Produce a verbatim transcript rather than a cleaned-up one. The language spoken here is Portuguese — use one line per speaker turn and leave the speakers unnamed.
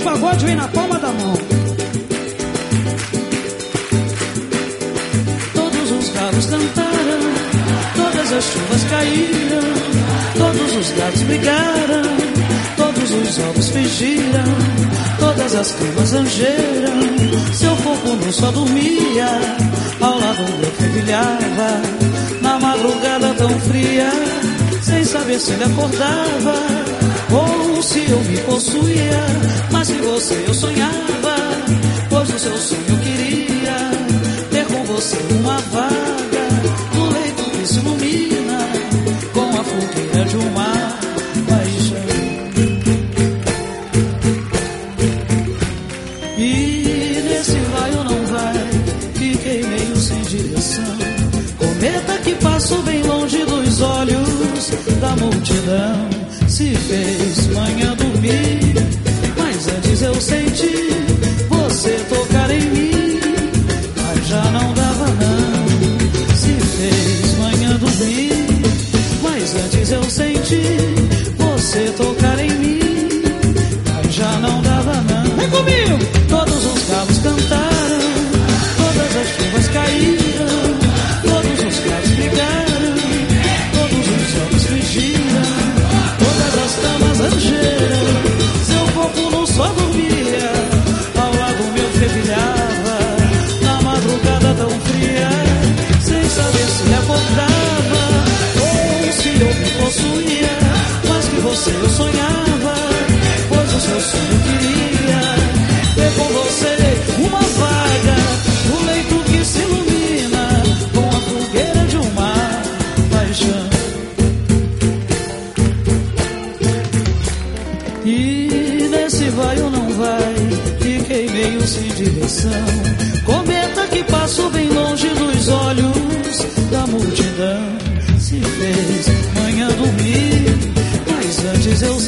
pagode vem na palma da mão. Todos os galos cantaram, todas as chuvas caíram, todos os gatos brigaram, todos os ovos fingiram, todas as camas rangeram. Seu corpo não só dormia, ao lado meu fervilhava, na madrugada tão fria, sem saber se ele acordava ou se eu me possuía. Mas que você eu sonhava, pois o seu sonho eu queria ter com você uma vaga no leito que se ilumina com a fogueira de uma paixão. E nesse vai ou não vai, fiquei meio sem direção. Cometa que passou bem longe dos olhos da multidão, se fez manhã dormir, mas antes eu senti você tocar em mim, mas já não dava não. Se fez manhã dormir, mas antes eu senti você tocar em mim, mas já não dava não. Vem comigo! Todos os galos cantaram, todas as chuvas caíram, todos os gatos brigaram, todos os olhos fingiram, todas as camas rangeram. Seu corpo não só dormia, ao lado meu fervilhava, na madrugada tão fria, sem saber se ele acordava ou se eu me possuía. Mas que você eu sonhava, pois o seu sonho queria ter com você uma vaga no leito que se ilumina com a fogueira de uma paixão. E nesse vai ou não vai, fiquei meio sem direção. Cometa que passou bem longe dos olhos da multidão, se fez manhã dormir, mas antes eu